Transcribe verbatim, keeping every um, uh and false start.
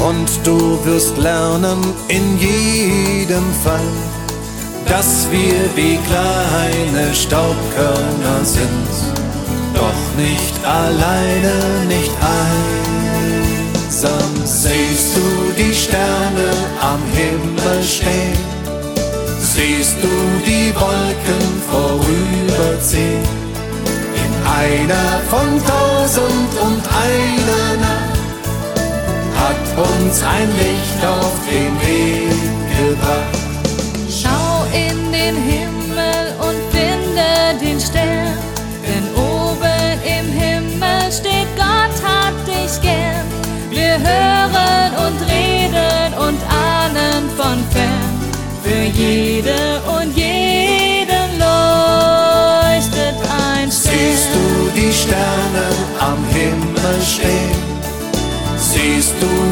Und du wirst lernen in jedem Fall, dass wir wie kleine Staubkörner sind, doch nicht alleine, nicht einsam. Siehst du die Sterne am Himmel stehen? Siehst du die Wolken vorüberziehen? In einer von tausend und einer Nacht hat uns ein Licht auf den Weg gebracht. Schau in den Himmel und finde den Stern, denn oben im Himmel steht, Gott hat dich gern. Wir hören und reden und ahnen von fern, für jede und jeden leuchtet ein Stern. Siehst du die Sterne am Himmel stehen? Siehst du